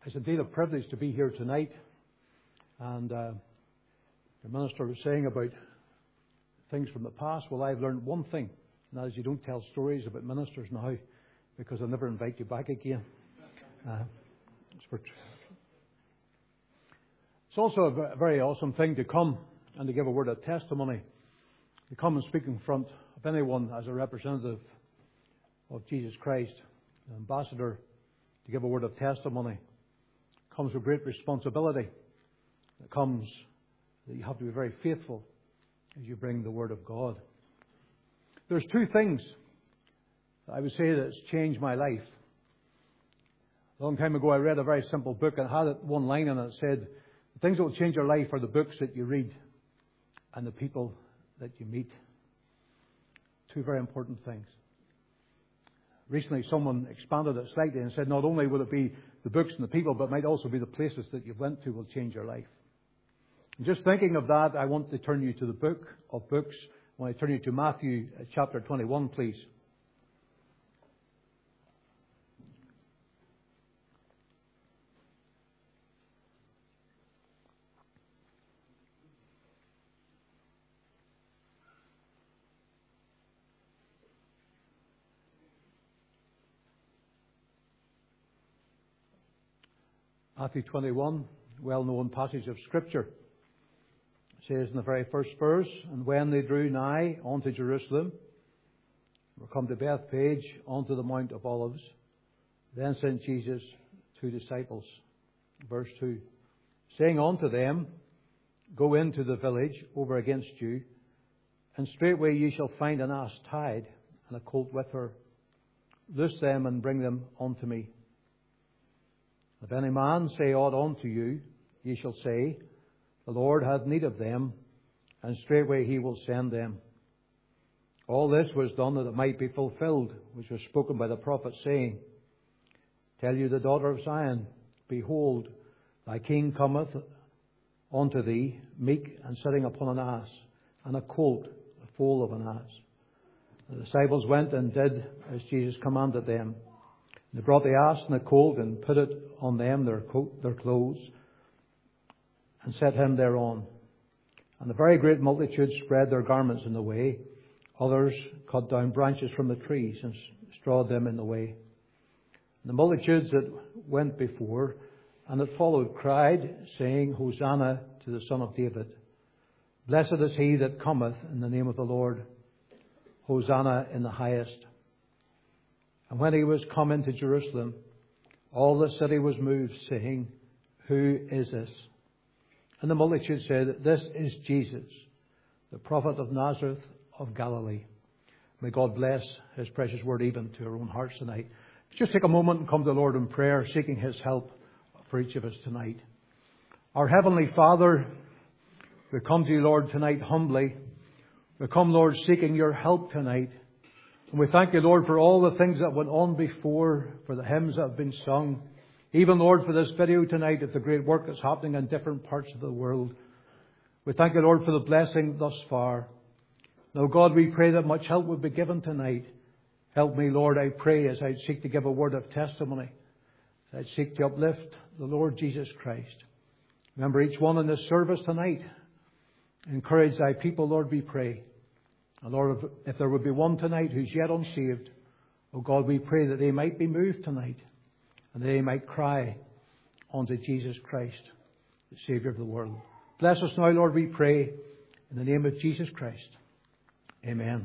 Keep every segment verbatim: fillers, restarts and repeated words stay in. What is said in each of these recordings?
It's indeed a privilege to be here tonight. And uh, the minister was saying about things from the past. Well, I've learned one thing, and that is you don't tell stories about ministers now, because I'll never invite you back again. Uh, it's, for... it's also a very awesome thing to come and to give a word of testimony. To come and speak in front of anyone as a representative of Jesus Christ, an ambassador, to give a word of testimony, comes with great responsibility. It comes that you have to be very faithful as you bring the Word of God. There's two things I would say that's changed my life. A long time ago I read a very simple book and had one line in it that said, the things that will change your life are the books that you read and the people that you meet. Two very important things. Recently someone expanded it slightly and said not only will it be the books and the people, but it might also be the places that you've went to will change your life. And just thinking of that, I want to turn you to the book of books. I want to turn you to Matthew chapter twenty-one, please. Matthew twenty-one, well-known passage of Scripture. It says in the very first verse, and when they drew nigh unto Jerusalem, were come to Bethphage, unto the Mount of Olives, then sent Jesus two disciples. Verse two, saying unto them, go into the village over against you, and straightway ye shall find an ass tied, and a colt with her. Loose them and bring them unto me. If any man say aught unto you, ye shall say, the Lord hath need of them, and straightway he will send them. All this was done that it might be fulfilled, which was spoken by the prophet, saying, tell you the daughter of Zion, behold, thy king cometh unto thee, meek and sitting upon an ass, and a colt, the foal of an ass. The disciples went and did as Jesus commanded them. They brought the ass and the colt and put it on them, their coat, their clothes, and set him thereon. And the very great multitude spread their garments in the way. Others cut down branches from the trees and strawed them in the way. And the multitudes that went before and that followed cried, saying, Hosanna to the Son of David. Blessed is he that cometh in the name of the Lord. Hosanna in the highest. And when he was come into Jerusalem, all the city was moved, saying, who is this? And the multitude said, this is Jesus, the prophet of Nazareth of Galilee. May God bless His precious word even to our own hearts tonight. Just take a moment and come to the Lord in prayer, seeking His help for each of us tonight. Our Heavenly Father, we come to you, Lord, tonight humbly. We come, Lord, seeking your help tonight. And we thank you, Lord, for all the things that went on before, for the hymns that have been sung. Even, Lord, for this video tonight of the great work that's happening in different parts of the world. We thank you, Lord, for the blessing thus far. Now, God, we pray that much help would be given tonight. Help me, Lord, I pray, as I seek to give a word of testimony. As I seek to uplift the Lord Jesus Christ. Remember each one in this service tonight. Encourage thy people, Lord, we pray. And Lord, if, if there would be one tonight who's yet unsaved, oh God, we pray that they might be moved tonight and they might cry unto Jesus Christ, the Saviour of the world. Bless us now, Lord, we pray, in the name of Jesus Christ. Amen.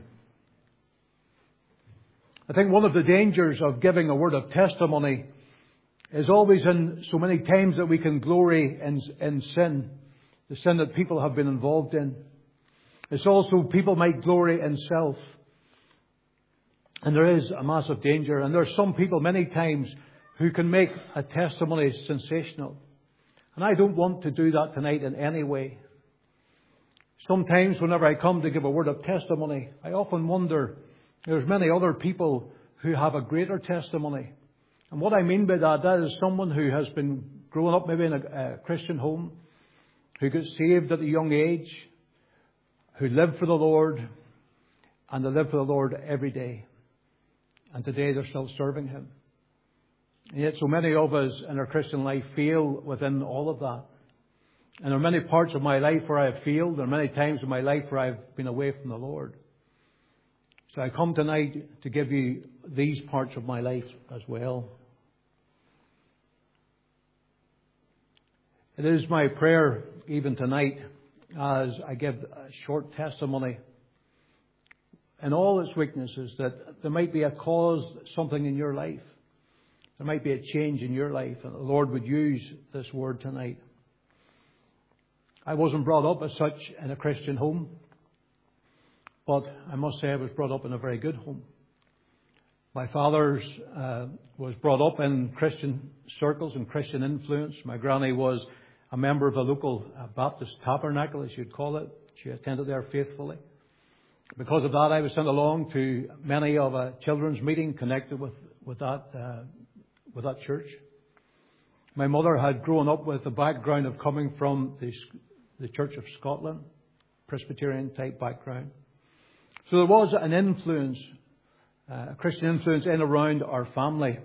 I think one of the dangers of giving a word of testimony is always in so many times that we can glory in, in sin, the sin that people have been involved in. It's also people might glory in self. And there is a massive danger. And there are some people many times who can make a testimony sensational. And I don't want to do that tonight in any way. Sometimes whenever I come to give a word of testimony, I often wonder, there's many other people who have a greater testimony. And what I mean by that, that is someone who has been growing up maybe in a, a Christian home, who got saved at a young age, who lived for the Lord, and they live for the Lord every day. And today they're still serving Him. And yet so many of us in our Christian life fail within all of that. And there are many parts of my life where I have failed. There are many times in my life where I've been away from the Lord. So I come tonight to give you these parts of my life as well. It is my prayer even tonight as I give a short testimony in all its weaknesses that there might be a cause, something in your life. There might be a change in your life, and the Lord would use this word tonight. I wasn't brought up as such in a Christian home, but I must say I was brought up in a very good home. My father uh, was brought up in Christian circles and Christian influence. My granny was a member of the local uh, Baptist tabernacle, as you'd call it. She attended there faithfully. Because of that, I was sent along to many of a children's meeting connected with, with that uh, with that church. My mother had grown up with a background of coming from the, the Church of Scotland, Presbyterian type background. So there was an influence, uh, a Christian influence in around our family.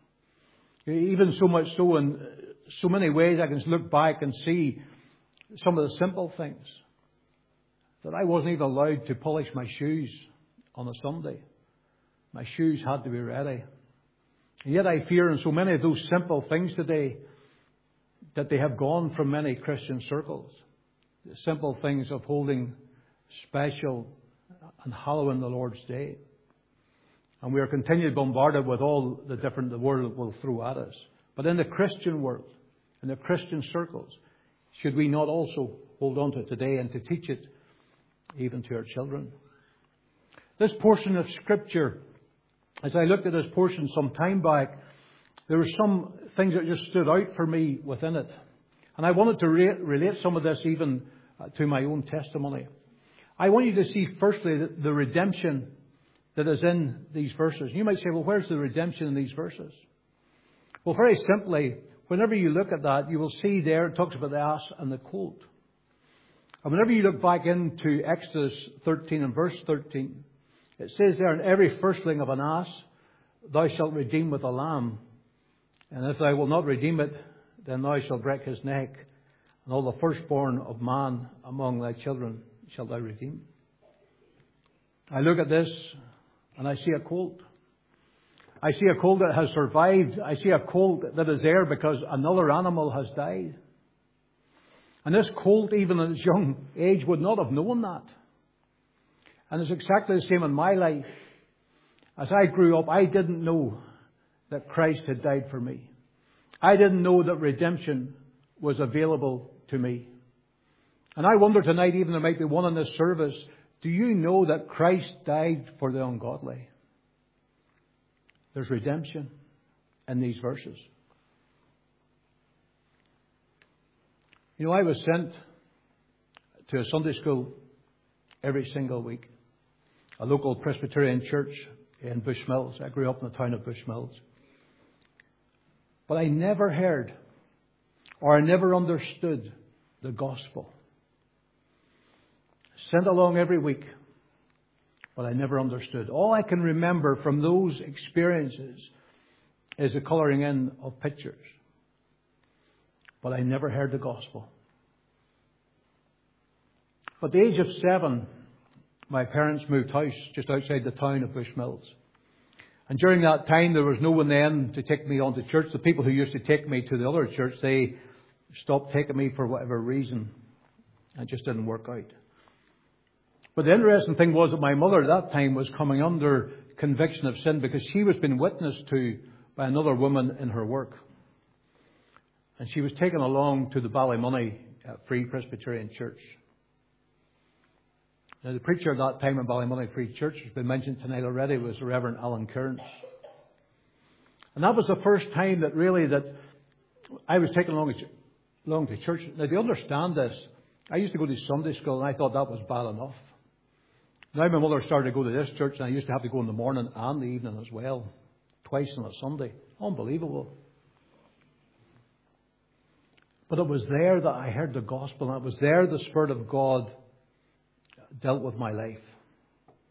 Even so much so in so many ways I can look back and see some of the simple things. That I wasn't even allowed to polish my shoes on a Sunday. My shoes had to be ready. And yet I fear in so many of those simple things today that they have gone from many Christian circles. The simple things of holding special and hallowing the Lord's Day. And we are continually bombarded with all the different the world will throw at us. But in the Christian world, in the Christian circles, should we not also hold on to it today and to teach it even to our children? This portion of Scripture, as I looked at this portion some time back, there were some things that just stood out for me within it. And I wanted to re- relate some of this even uh, to my own testimony. I want you to see firstly the, the redemption that is in these verses. You might say, well, where's the redemption in these verses? Well, very simply, whenever you look at that, you will see there it talks about the ass and the colt. And whenever you look back into Exodus thirteen and verse thirteen, it says there, "In every firstling of an ass thou shalt redeem with a lamb. And if thou wilt not redeem it, then thou shalt break his neck. And all the firstborn of man among thy children shalt thou redeem." I look at this and I see a colt. I see a colt that has survived. I see a colt that is there because another animal has died. And this colt, even at its young age, would not have known that. And it's exactly the same in my life. As I grew up, I didn't know that Christ had died for me. I didn't know that redemption was available to me. And I wonder tonight, even there might be one in this service, do you know that Christ died for the ungodly? There's redemption in these verses. You know, I was sent to a Sunday school every single week. A local Presbyterian church in Bushmills. I grew up in the town of Bushmills. But I never heard or I never understood the gospel. Sent along every week, but I never understood. All I can remember from those experiences is the colouring in of pictures. But I never heard the gospel. At the age of seven, my parents moved house just outside the town of Bushmills. And during that time, there was no one then to take me on to church. The people who used to take me to the other church, they stopped taking me for whatever reason. It just didn't work out. But the interesting thing was that my mother at that time was coming under conviction of sin because she was being witnessed to by another woman in her work. And she was taken along to the Ballymoney Free Presbyterian Church. Now, the preacher at that time in Ballymoney Free Church has been mentioned tonight already was the Reverend Alan Kearns. And that was the first time that really that I was taken along, along to church. Now, do you understand this? I used to go to Sunday school and I thought that was bad enough. Now my mother started to go to this church and I used to have to go in the morning and the evening as well. Twice on a Sunday. Unbelievable. But it was there that I heard the gospel, and it was there the Spirit of God dealt with my life.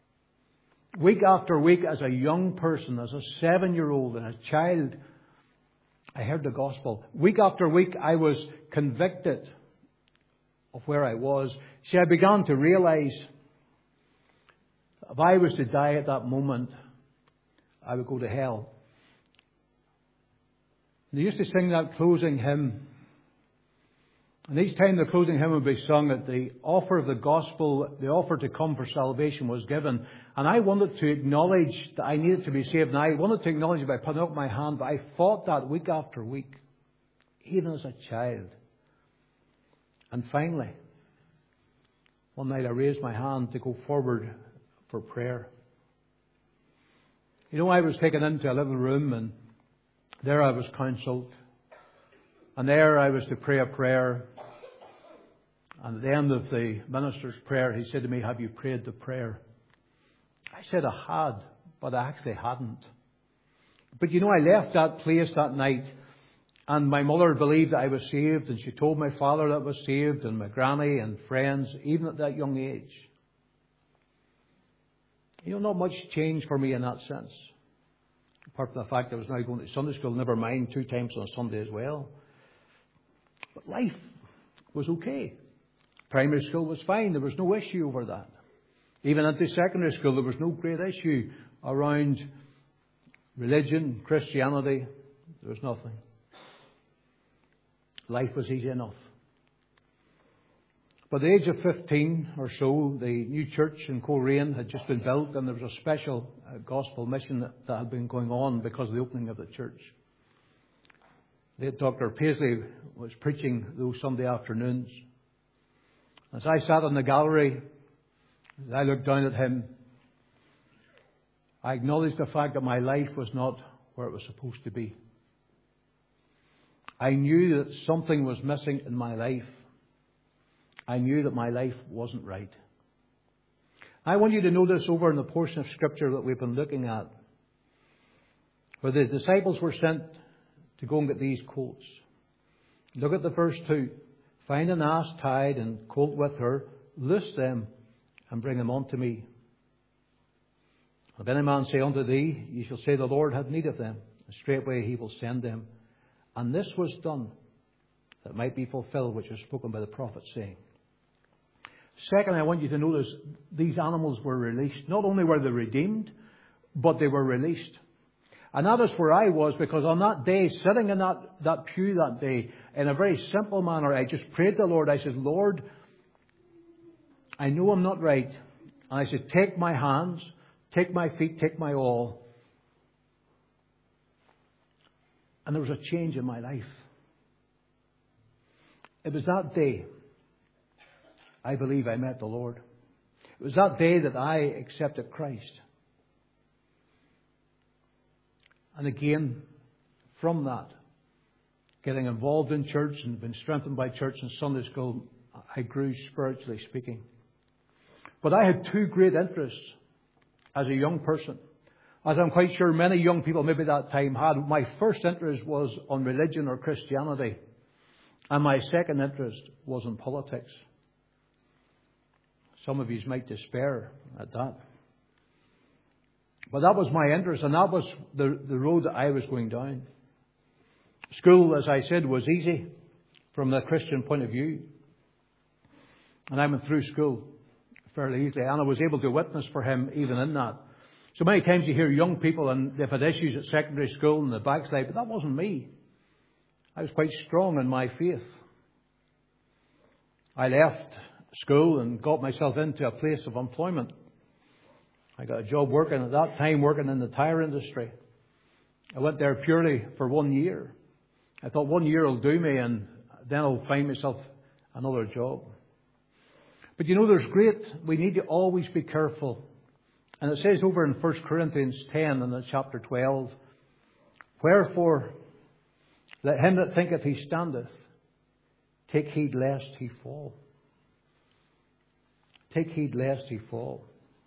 Week after week, as a young person, as a seven-year-old and a child, I heard the gospel. Week after week, I was convicted of where I was. See, I began to realize if I was to die at that moment, I would go to hell. They used to sing that closing hymn. And each time the closing hymn would be sung, that the offer of the gospel, the offer to come for salvation was given. And I wanted to acknowledge that I needed to be saved. And I wanted to acknowledge it by putting up my hand. But I fought that week after week, even as a child. And finally, one night I raised my hand to go forward for prayer. You know, I was taken into a little room, and there I was counselled. And there I was to pray a prayer. And at the end of the minister's prayer, he said to me, "Have you prayed the prayer?" I said I had, but I actually hadn't. But you know, I left that place that night, and my mother believed that I was saved, and she told my father that I was saved, and my granny and friends, even at that young age. You know, not much changed for me in that sense. Apart from the fact I was now going to Sunday school, never mind, two times on a Sunday as well. But life was okay. Primary school was fine. There was no issue over that. Even into secondary school, there was no great issue around religion, Christianity. There was nothing. Life was easy enough. By the age of fifteen or so, the new church in Coleraine had just been built, and there was a special uh, gospel mission that, that had been going on because of the opening of the church. Late Doctor Paisley was preaching those Sunday afternoons. As I sat in the gallery, as I looked down at him, I acknowledged the fact that my life was not where it was supposed to be. I knew that something was missing in my life. I knew that my life wasn't right. I want you to notice over in the portion of Scripture that we've been looking at, where the disciples were sent to go and get these coats. Look at the verse two. "Find an ass tied and colt with her, loose them, and bring them unto me. If any man say unto thee, ye shall say, the Lord hath need of them, and straightway he will send them. And this was done, that might be fulfilled, which was spoken by the prophet, saying." Second, I want you to notice these animals were released. Not only were they redeemed, but they were released. And that is where I was, because on that day, sitting in that, that pew that day, in a very simple manner, I just prayed to the Lord. I said, "Lord, I know I'm not right." And I said, "Take my hands, take my feet, take my all." And there was a change in my life. It was that day, I believe, I met the Lord. It was that day that I accepted Christ. And again, from that, getting involved in church and being strengthened by church and Sunday school, I grew spiritually speaking. But I had two great interests as a young person, as I'm quite sure many young people maybe that time had. My first interest was on religion or Christianity, and my second interest was in politics. Some of you might despair at that. But that was my interest, and that was the, the road that I was going down. School, as I said, was easy from the Christian point of view. And I went through school fairly easily, and I was able to witness for him even in that. So many times you hear young people and they've had issues at secondary school and the backslide, but that wasn't me. I was quite strong in my faith. I left school and got myself into a place of employment. I got a job working at that time, working in the tire industry. I went there purely for one year. I thought one year will do me, and then I'll find myself another job. But you know, there's great, we need to always be careful. And it says over in First Corinthians ten and in chapter twelve, "Wherefore, let him that thinketh he standeth take heed lest he fall." Take heed lest he fall.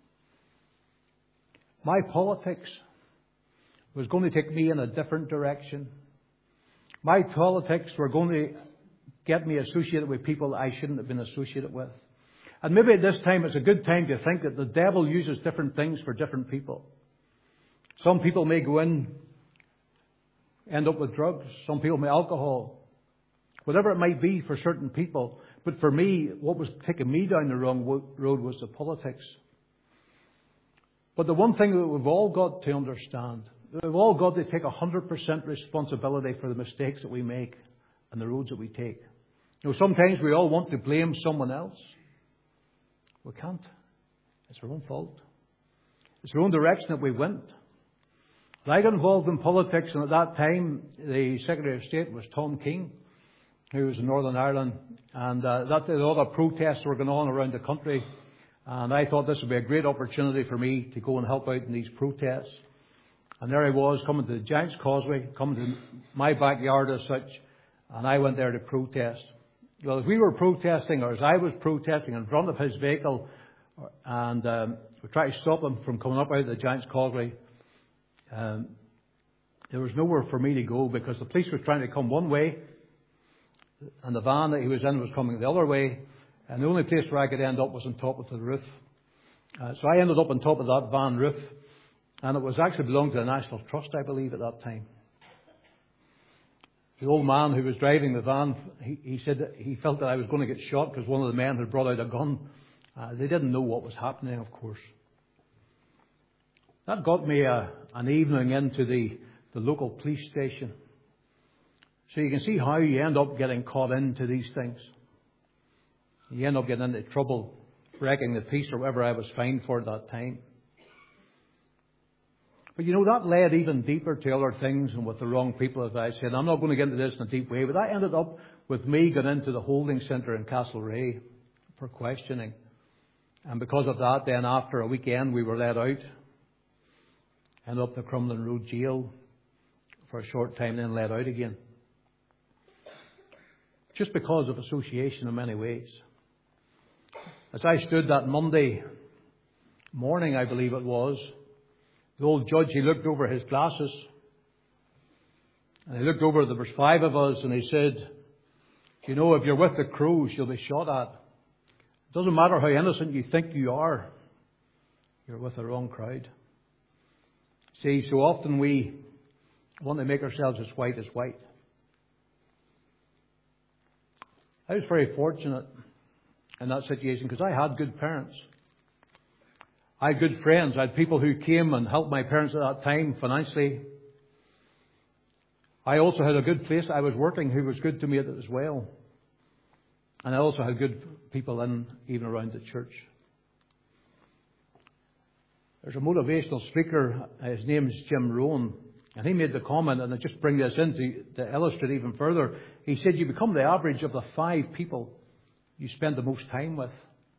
My politics was going to take me in a different direction. My politics were going to get me associated with people I shouldn't have been associated with. And maybe at this time it's a good time to think that the devil uses different things for different people. Some people may go in end up with drugs. Some people may alcohol. Whatever it might be for certain people. But for me, what was taking me down the wrong road was the politics. But the one thing that we've all got to understand, we've all got to take one hundred percent responsibility for the mistakes that we make and the roads that we take. You know, sometimes we all want to blame someone else. We can't. It's our own fault. It's our own direction that we went. When I got involved in politics, and at that time, the Secretary of State was Tom King, who was in Northern Ireland, and uh, that a lot of protests were going on around the country, and I thought this would be a great opportunity for me to go and help out in these protests. And there I was, coming to the Giant's Causeway, coming to my backyard as such, and I went there to protest. Well, as we were protesting, or as I was protesting in front of his vehicle, and um, we tried to stop him from coming up out of the Giant's Causeway, um, there was nowhere for me to go because the police were trying to come one way, and the van that he was in was coming the other way, and the only place where I could end up was on top of the roof. Uh, so I ended up on top of that van roof, and it was actually belonged to the National Trust, I believe, at that time. The old man who was driving the van, he, he said that he felt that I was going to get shot because one of the men had brought out a gun. Uh, they didn't know what was happening, of course. That got me a, an evening into the, the local police station. So you can see how you end up getting caught into these things. You end up getting into trouble, breaking the peace or whatever I was fined for at that time. But you know, that led even deeper to other things and with the wrong people, as I said. I'm not going to get into this in a deep way, but that ended up with me going into the holding centre in Castlereagh for questioning. And because of that, then after a weekend, we were let out. Ended up the Crumlin Road jail for a short time, then let out again. Just because of association in many ways. As I stood that Monday morning, I believe it was, the old judge, he looked over his glasses, and he looked over, there was five of us, and he said, you know, if you're with the Crows, you'll be shot at. It doesn't matter how innocent you think you are, you're with the wrong crowd. See, so often we want to make ourselves as white as white. I was very fortunate in that situation because I had good parents. I had good friends. I had people who came and helped my parents at that time financially. I also had a good place I was working who was good to me as well. And I also had good people in, even around the church. There's a motivational speaker, his name is Jim Rohn, and he made the comment, and I just bring this in to, to illustrate even further. He said, you become the average of the five people you spend the most time with.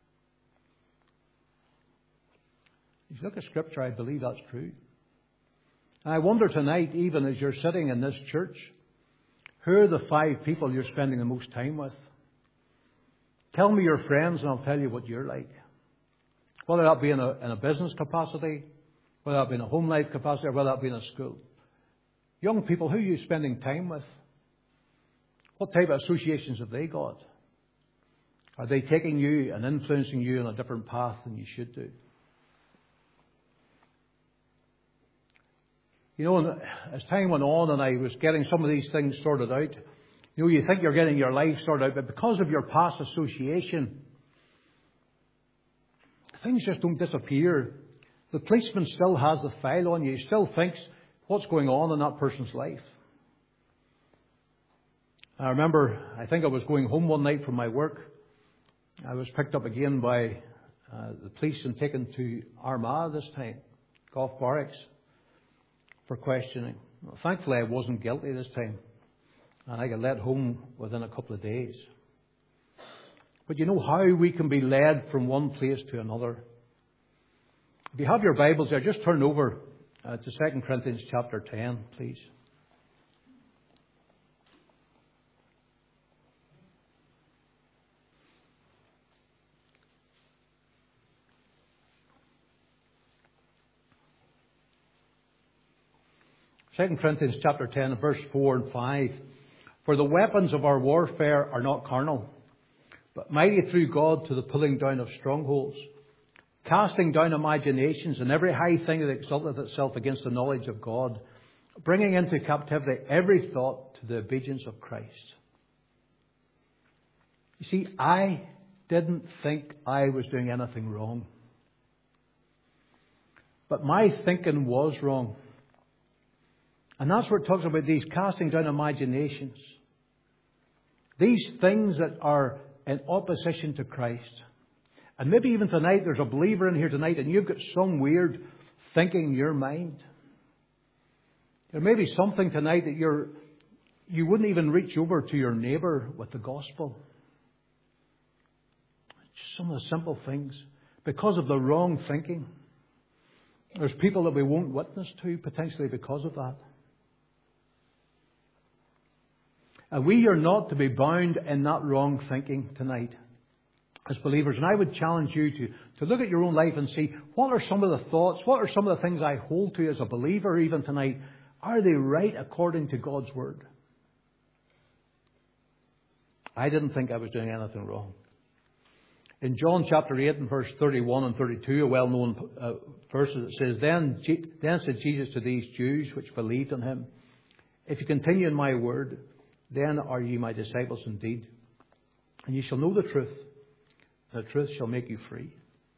If you look at Scripture, I believe that's true. And I wonder tonight, even as you're sitting in this church, who are the five people you're spending the most time with? Tell me your friends and I'll tell you what you're like. Whether that be in a, in a business capacity, whether that be in a home life capacity, or whether that be in a school. Young people, who are you spending time with? What type of associations have they got? Are they taking you and influencing you on a different path than you should do? You know, as time went on and I was getting some of these things sorted out, you know, you think you're getting your life sorted out, but because of your past association, things just don't disappear. The policeman still has the file on you. He still thinks what's going on in that person's life. I remember, I think I was going home one night from my work. I was picked up again by uh, the police and taken to Armagh this time, Golf Barracks, for questioning. Well, thankfully, I wasn't guilty this time, and I got let home within a couple of days. But you know how we can be led from one place to another. If you have your Bibles there, just turn over uh, to Second Corinthians chapter ten, please. Second Corinthians chapter ten, verse four and five. For the weapons of our warfare are not carnal, but mighty through God to the pulling down of strongholds, casting down imaginations and every high thing that exalteth itself against the knowledge of God, bringing into captivity every thought to the obedience of Christ. You see, I didn't think I was doing anything wrong. But my thinking was wrong. And that's where it talks about these casting down imaginations. These things that are in opposition to Christ. And maybe even tonight there's a believer in here tonight and you've got some weird thinking in your mind. There may be something tonight that you're, you wouldn't even reach over to your neighbour with the gospel. Just some of the simple things. Because of the wrong thinking. There's people that we won't witness to potentially because of that. And we are not to be bound in that wrong thinking tonight as believers. And I would challenge you to, to look at your own life and see what are some of the thoughts, what are some of the things I hold to as a believer even tonight. Are they right according to God's Word? I didn't think I was doing anything wrong. In John chapter eight and verse thirty-one and thirty-two, a well-known uh, verse, it says, Then, then said Jesus to these Jews which believed on him, If you continue in my word, then are ye my disciples indeed. And ye shall know the truth, and the truth shall make you free.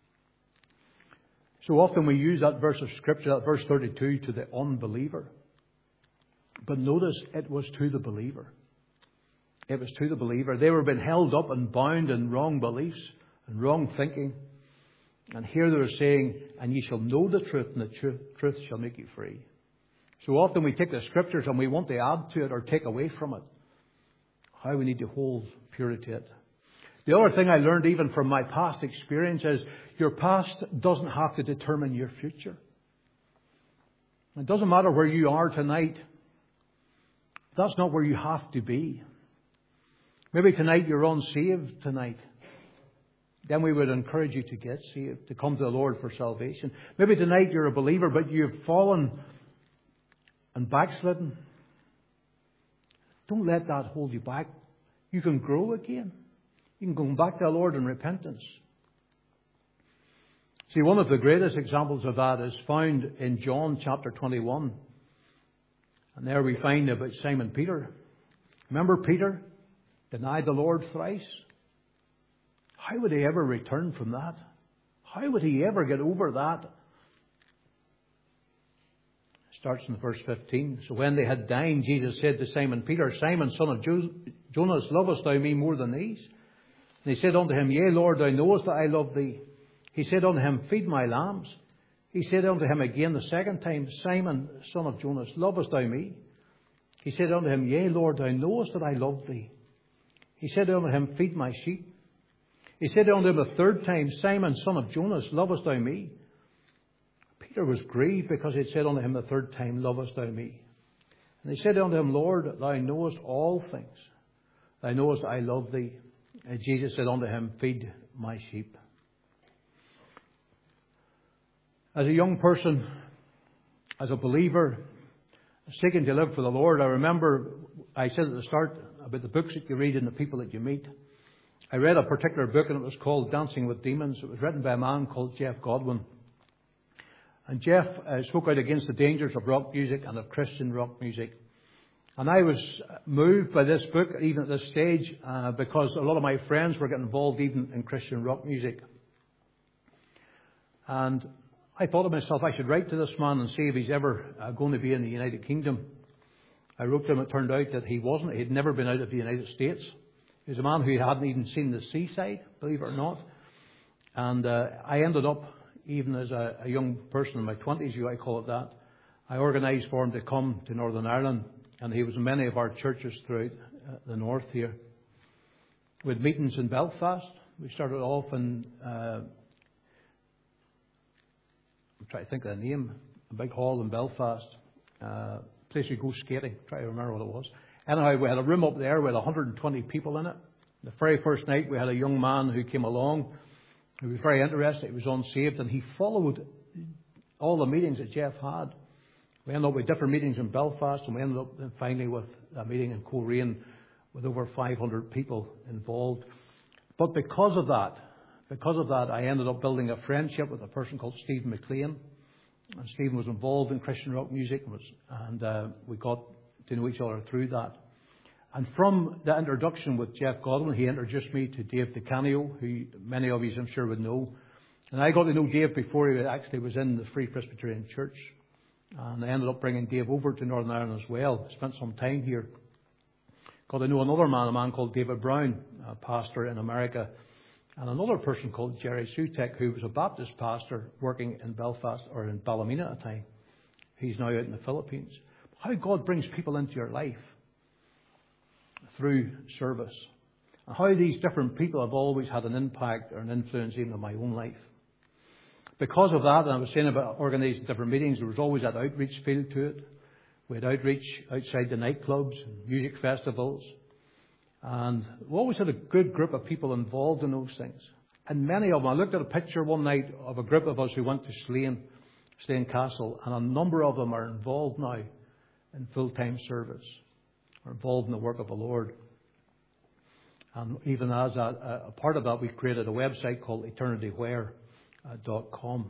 So often we use that verse of Scripture, that verse thirty-two, to the unbeliever. But notice it was to the believer. It was to the believer. They were being held up and bound in wrong beliefs and wrong thinking. And here they were saying, and ye shall know the truth, and the truth, truth shall make you free. So often we take the Scriptures and we want to add to it or take away from it. How we need to hold purity to it. The other thing I learned even from my past experience is your past doesn't have to determine your future. It doesn't matter where you are tonight. That's not where you have to be. Maybe tonight you're unsaved tonight. Then we would encourage you to get saved, to come to the Lord for salvation. Maybe tonight you're a believer, but you've fallen and backslidden. Don't let that hold you back. You can grow again. You can go back to the Lord in repentance. See, one of the greatest examples of that is found in John chapter twenty-one. And there we find about Simon Peter. Remember Peter denied the Lord thrice? How would he ever return from that? How would he ever get over that? It starts in verse fifteen. So when they had dined, Jesus said to Simon Peter, Simon, son of Jonas, lovest thou me more than these? And he said unto him, Yea, Lord, thou knowest that I love thee. He said unto him, Feed my lambs. He said unto him again the second time, Simon, son of Jonas, lovest thou me? He said unto him, Yea, Lord, thou knowest that I love thee. He said unto him, Feed my sheep. He said unto him a third time, Simon, son of Jonas, lovest thou me? Peter was grieved because he had said unto him the third time, Lovest thou me? And he said unto him, Lord, thou knowest all things. Thou knowest that I love thee. And Jesus said unto him, Feed my sheep. As a young person, as a believer, seeking to live for the Lord, I remember I said at the start about the books that you read and the people that you meet. I read a particular book and it was called Dancing with Demons. It was written by a man called Jeff Godwin. And Jeff uh, spoke out against the dangers of rock music and of Christian rock music. And I was moved by this book, even at this stage, uh, because a lot of my friends were getting involved even in Christian rock music. And I thought to myself, I should write to this man and see if he's ever uh, going to be in the United Kingdom. I wrote to him. It turned out that he wasn't. He'd never been out of the United States. He was a man who hadn't even seen the seaside, believe it or not. And uh, I ended up, even as a, a young person in my twenties, you I call it that, I organised for him to come to Northern Ireland. And he was in many of our churches throughout uh, the north here. We had meetings in Belfast. We started off in, uh, I'm trying to think of the name, a big hall in Belfast. Uh, place we go skating. Try to remember what it was. Anyhow, we had a room up there with one hundred twenty people in it. The very first night we had a young man who came along who was very interested. He was unsaved and he followed all the meetings that Jeff had. We ended up with different meetings in Belfast and we ended up finally with a meeting in Coleraine with over five hundred people involved. But because of that, because of that, I ended up building a friendship with a person called Stephen McLean. And Stephen was involved in Christian rock music, and, was, and uh, we got to know each other through that. And from the introduction with Jeff Godwin, he introduced me to Dave DeCanio, who many of you I'm sure would know. And I got to know Dave before he actually was in the Free Presbyterian Church. And I ended up bringing Dave over to Northern Ireland as well. Spent some time here. Got to know another man, a man called David Brown, a pastor in America. And another person called Jerry Sutek, who was a Baptist pastor working in Belfast or in Ballymena at the time. He's now out in the Philippines. How God brings people into your life through service. And how these different people have always had an impact or an influence even in my own life. Because of that, and I was saying about organising different meetings, there was always that outreach feel to it. We had outreach outside the nightclubs and music festivals. And we always had a good group of people involved in those things. And many of them, I looked at a picture one night of a group of us who went to Slane, Slane Castle, and a number of them are involved now in full-time service, are involved in the work of the Lord. And even as a, a part of that, we created a website called eternity where dot com.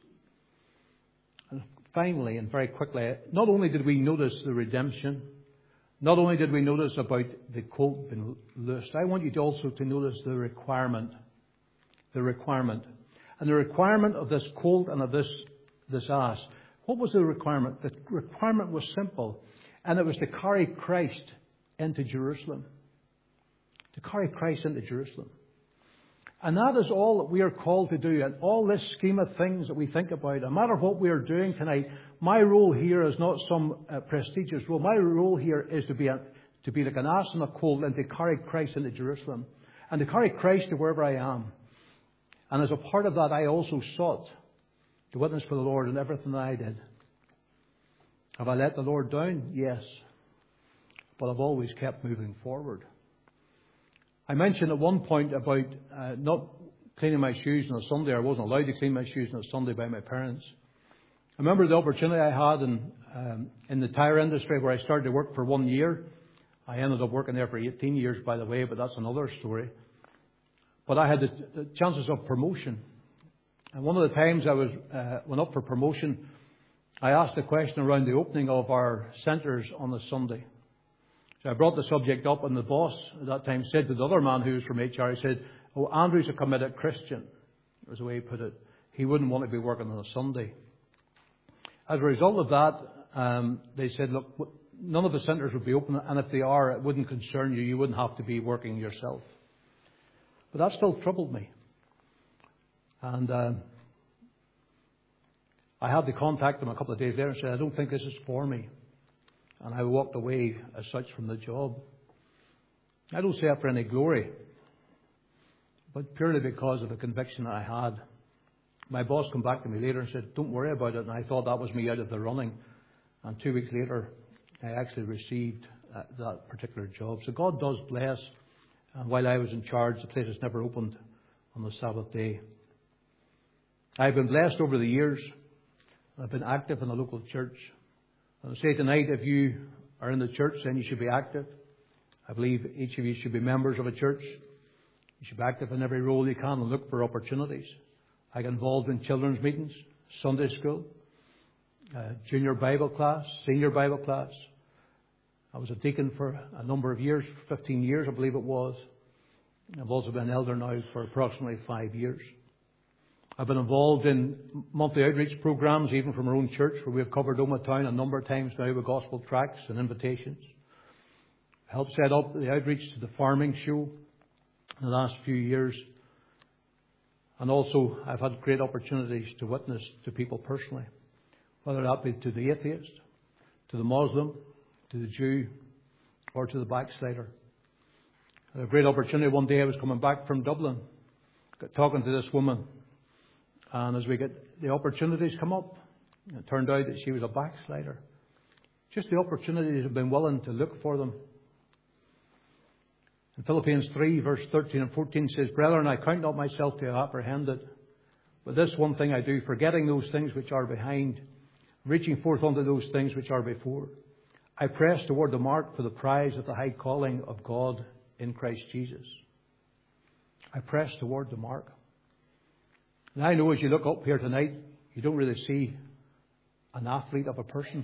And finally, and very quickly, not only did we notice the redemption, not only did we notice about the colt being loosed, I want you to also to notice the requirement. The requirement. And the requirement of this colt and of this, this ass. What was the requirement? The requirement was simple. And it was to carry Christ into Jerusalem. To carry Christ into Jerusalem. And that is all that we are called to do. And all this scheme of things that we think about, no matter what we are doing tonight, my role here is not some uh, prestigious role. My role here is to be a, to be like an ass and a colt and to carry Christ into Jerusalem. And to carry Christ to wherever I am. And as a part of that, I also sought to witness for the Lord in everything that I did. Have I let the Lord down? Yes. But I've always kept moving forward. I mentioned at one point about uh, not cleaning my shoes on a Sunday. I wasn't allowed to clean my shoes on a Sunday by my parents. I remember the opportunity I had in, um, in the tyre industry where I started to work for one year. I ended up working there for eighteen years, by the way, but that's another story. But I had the, the chances of promotion. And one of the times I was uh, went up for promotion, I asked a question around the opening of our centres on a Sunday. So I brought the subject up, and the boss at that time said to the other man who was from H R, he said, "Oh, Andrew's a committed Christian," was the way he put it. He wouldn't want to be working on a Sunday. As a result of that, um, they said, "Look, none of the centres would be open, and if they are, it wouldn't concern you. You wouldn't have to be working yourself." But that still troubled me. And uh, I had to contact them a couple of days later and said, "I don't think this is for me." And I walked away as such from the job. I don't say that for any glory, but purely because of the conviction I had. My boss came back to me later and said, "Don't worry about it." And I thought that was me out of the running. And two weeks later, I actually received uh, that particular job. So God does bless. And while I was in charge, the place has never opened on the Sabbath day. I've been blessed over the years. I've been active in the local church. I'll say tonight, if you are in the church, then you should be active. I believe each of you should be members of a church. You should be active in every role you can and look for opportunities. I got involved in children's meetings, Sunday school, uh, junior Bible class, senior Bible class. I was a deacon for a number of years, fifteen years I believe it was. I've also been an elder now for approximately five years. I've been involved in monthly outreach programs, even from our own church, where we've covered Omagh Town a number of times now with gospel tracts and invitations. I helped set up the outreach to the farming show in the last few years. And also, I've had great opportunities to witness to people personally, whether that be to the atheist, to the Muslim, to the Jew, or to the backslider. I had a great opportunity one day. I was coming back from Dublin, got talking to this woman. And as we get the opportunities come up, it turned out that she was a backslider. Just the opportunities have been willing to look for them. In Philippians three, verse thirteen and fourteen says, "Brethren, I count not myself to have apprehended, but this one thing I do, forgetting those things which are behind, reaching forth unto those things which are before. I press toward the mark for the prize of the high calling of God in Christ Jesus." I press toward the mark. And I know as you look up here tonight, you don't really see an athlete of a person.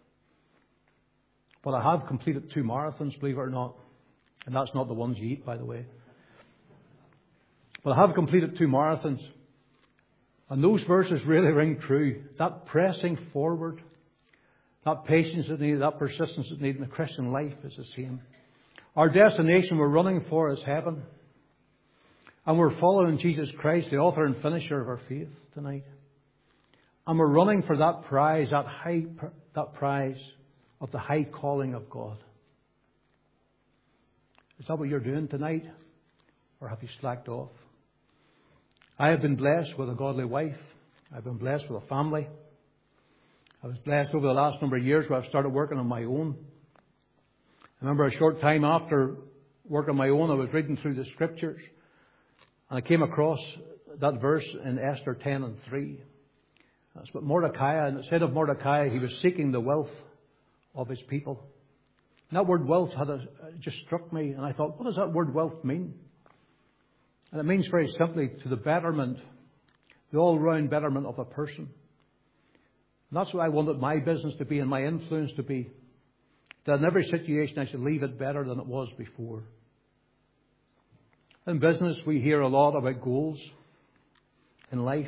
But I have completed two marathons, believe it or not. And that's not the ones you eat, by the way. But I have completed two marathons. And those verses really ring true. That pressing forward, that patience that's needed, that persistence that's needed in the Christian life is the same. Our destination we're running for is heaven. And we're following Jesus Christ, the author and finisher of our faith tonight. And we're running for that prize, that high, that prize of the high calling of God. Is that what you're doing tonight? Or have you slacked off? I have been blessed with a godly wife. I've been blessed with a family. I was blessed over the last number of years where I've started working on my own. I remember a short time after working on my own, I was reading through the Scriptures. And I came across that verse in Esther ten and three. That's what Mordecai, and it said of Mordecai, he was seeking the wealth of his people. And that word wealth had a, just struck me, and I thought, what does that word wealth mean? And it means very simply to the betterment, the all-round betterment of a person. And that's what I wanted my business to be and my influence to be. That in every situation I should leave it better than it was before. In business, we hear a lot about goals in life.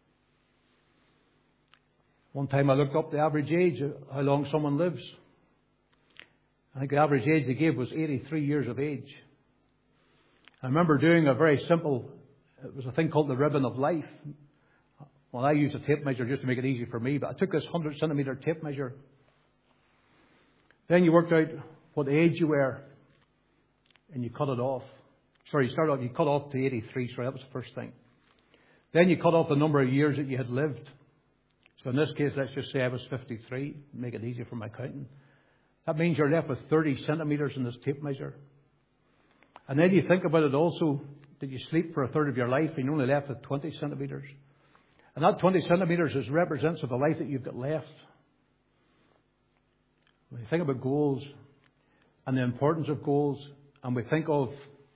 One time I looked up the average age of how long someone lives. I think the average age they gave was eighty-three years of age. I remember doing a very simple, it was a thing called the ribbon of life. Well, I used a tape measure just to make it easy for me, but I took this one hundred centimetre tape measure. Then you worked out what age you were, and you cut it off. Sorry, you started off, you cut off to eighty-three, sorry, that was the first thing. Then you cut off the number of years that you had lived. So in this case, let's just say I was fifty-three, make it easier for my counting. That means you're left with thirty centimetres in this tape measure. And then you think about it also, did you sleep for a third of your life and you're only left with twenty centimetres? And that twenty centimetres is represents of the life that you've got left. When you think about goals and the importance of goals, and we think of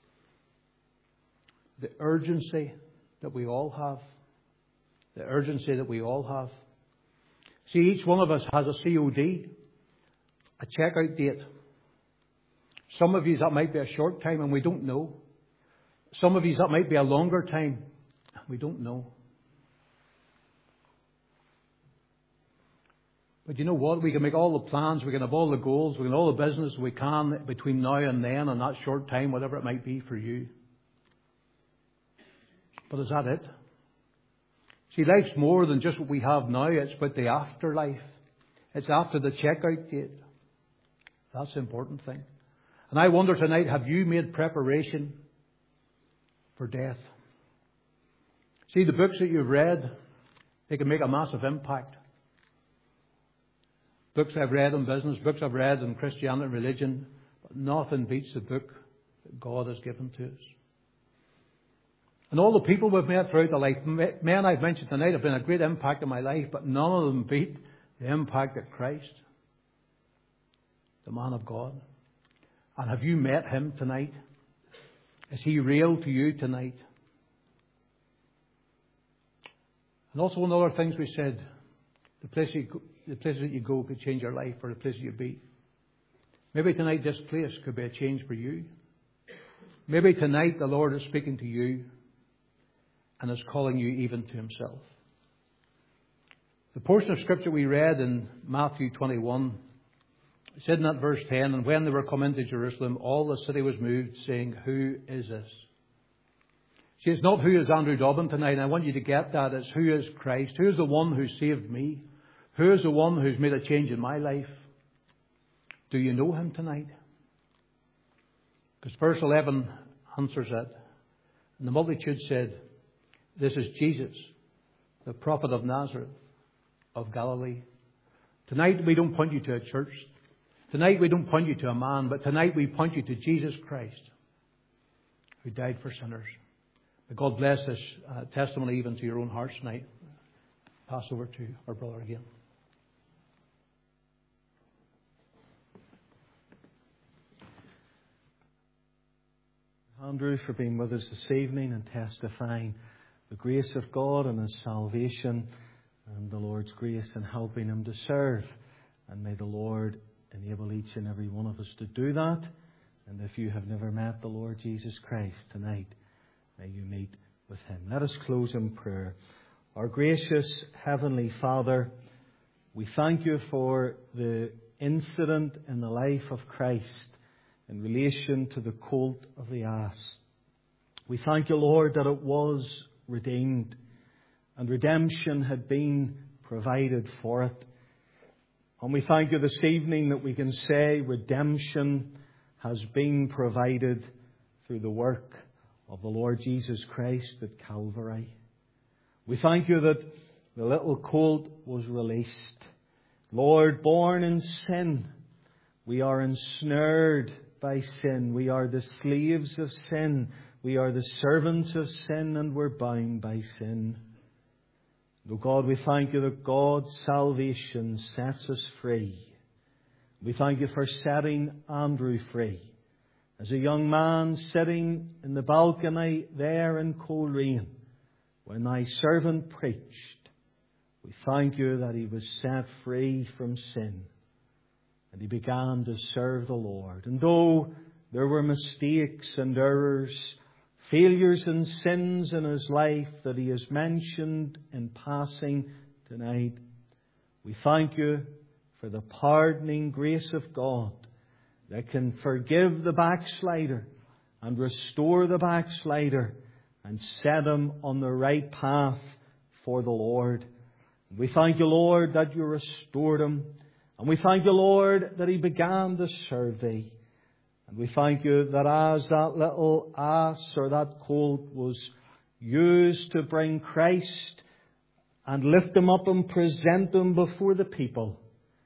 the urgency that we all have, the urgency that we all have. See, each one of us has a C O D, a checkout date. Some of you, that might be a short time and we don't know. Some of you, that might be a longer time. We don't know. But you know what? We can make all the plans, we can have all the goals, we can have all the business we can between now and then and that short time, whatever it might be for you. But is that it? See, life's more than just what we have now. It's about the afterlife. It's after the checkout date. That's the important thing. And I wonder tonight, have you made preparation for death? See, the books that you've read, they can make a massive impact. Books I've read in business, books I've read in Christianity and religion, but nothing beats the book that God has given to us. And all the people we've met throughout the life, men I've mentioned tonight have been a great impact in my life, but none of them beat the impact of Christ, the man of God. And have you met Him tonight? Is He real to you tonight? And also one of the other things we said, the place you go, the places that you go could change your life, or the places you be. Maybe tonight this place could be a change for you. Maybe tonight the Lord is speaking to you and is calling you even to Himself. The portion of Scripture we read in Matthew twenty-one, it said in that verse ten, and when they were come into Jerusalem, all the city was moved, saying, who is this? See, it's not who is Andrew Dobbin tonight, and I want you to get that. It's who is Christ? Who is the one who saved me? Who is the one who's made a change in my life? Do you know Him tonight? Because verse eleven answers that. And the multitude said, this is Jesus, the prophet of Nazareth, of Galilee. Tonight we don't point you to a church. Tonight we don't point you to a man, but tonight we point you to Jesus Christ, who died for sinners. May God bless this uh, testimony even to your own hearts tonight. Pass over to our brother again. Andrew, for being with us this evening and testifying the grace of God and His salvation. and the Lord's grace in helping him to serve. And may the Lord enable each and every one of us to do that. And if you have never met the Lord Jesus Christ tonight, may you meet with him. Let us close in prayer. Our gracious Heavenly Father, we thank you for the incident in the life of Christ in relation to the colt of the ass. We thank you, Lord, that it was redeemed and redemption had been provided for it. And we thank you this evening that we can say redemption has been provided through the work of the Lord Jesus Christ at Calvary. We thank you that the little colt was released. Lord, born in sin, we are ensnared by sin. We are the slaves of sin. We are the servants of sin, and we're bound by sin. Oh God, we thank you that God's salvation sets us free. We thank you for setting Andrew free. As a young man sitting in the balcony there in Coleraine, when thy servant preached, we thank you that he was set free from sin. And he began to serve the Lord. And though there were mistakes and errors, failures and sins in his life that he has mentioned in passing tonight, we thank you for the pardoning grace of God that can forgive the backslider and restore the backslider and set him on the right path for the Lord. We thank you, Lord, that you restored him. And we thank you, Lord, that he began to serve thee. And we thank you that as that little ass or that colt was used to bring Christ and lift him up and present him before the people,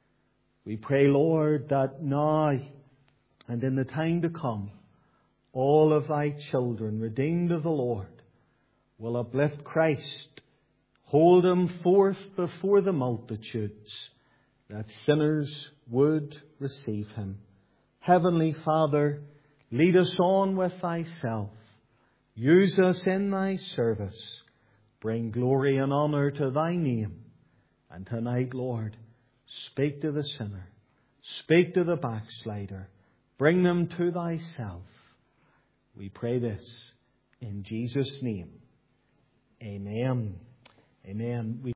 we pray, Lord, that now and in the time to come, all of thy children, redeemed of the Lord, will uplift Christ, hold him forth before the multitudes, that sinners would receive him. Heavenly Father, lead us on with thyself. Use us in thy service. Bring glory and honor to thy name. And tonight, Lord, speak to the sinner. Speak to the backslider. Bring them to thyself. We pray this in Jesus' name. Amen. Amen. We